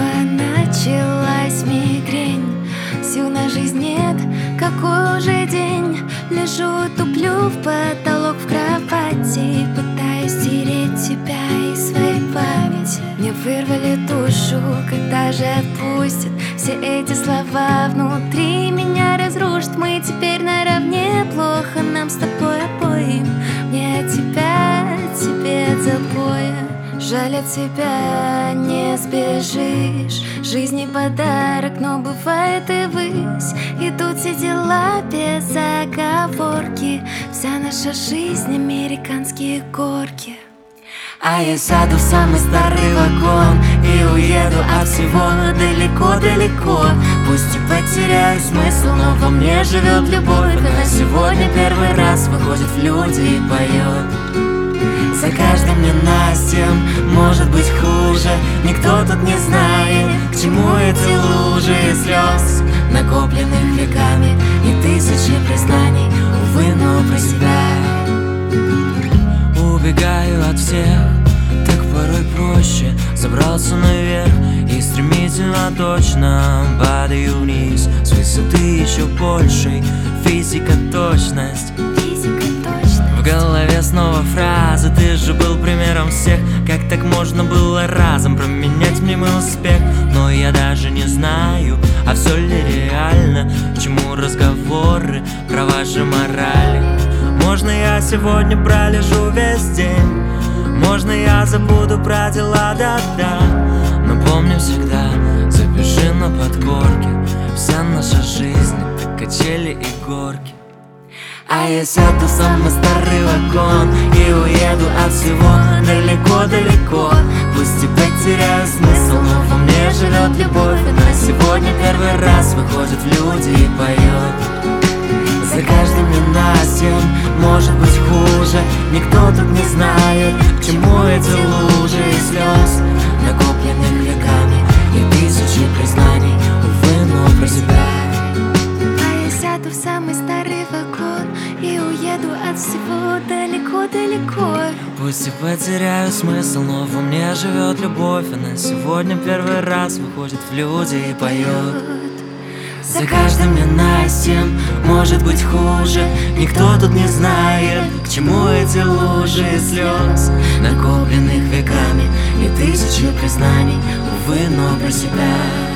снова началась мигрень. Сил на жизнь нет, какой уже день. Лежу, туплю в потолок в кровати, пытаюсь стереть тебя из своей памяти. Мне вырвали душу, когда же отпустят? Все эти слова внутри меня разрушат. Мы теперь наравне, плохо нам с тобой обоим. Мне от тебя, тебе от запоя. Жаль, от тебя не сбежишь. Жизни подарок, но бывает и высь. Идут все дела без оговорки. Вся наша жизнь — американские горки. А я сяду в самый старый вагон и уеду от всего далеко-далеко. Пусть и потеряю смысл, но во мне живет любовь. Она сегодня первый раз выходит в люди и поет. За каждым ненастьем может быть хуже. Никто тут не знает, к чему эти лужи слез, накопленных веками и тысячи признаний, увы, но про себя. Убегаю от всех, так порой проще. Забрался наверх и стремительно точно падаю вниз. С высоты еще большей физика точность. В голове снова фраза: ты же был примером всех. Как так можно было разом променять мнимый успех? Но я даже не знаю, а все ли реально? К чему разговоры про ваши морали? Можно я сегодня пролежу весь день? Можно я забуду про дела, да-да. Но помню всегда, запиши на подкорке. Вся наша жизнь — это качели и горки. А я сяду в самый старый вагон и уеду от всего далеко-далеко. Пусть и потеряю смысл, но во мне живет любовь. Она сегодня первый раз выходит в люди и поет. За каждым ненастьем может быть хуже. Никто тут не знает, к чему эти лужи слез, накопленных веками и тысячи признаний, увы, но про себя. А я сяду в самый старый вагон и уеду от всего далеко-далеко. Пусть и потеряю смысл, но во мне живет любовь. Она сегодня первый раз выходит в люди и поет. За каждым ненастьем может быть хуже. Никто тут не знает, к чему эти лужи слез, накопленных веками и тысячи признаний, увы, но про себя.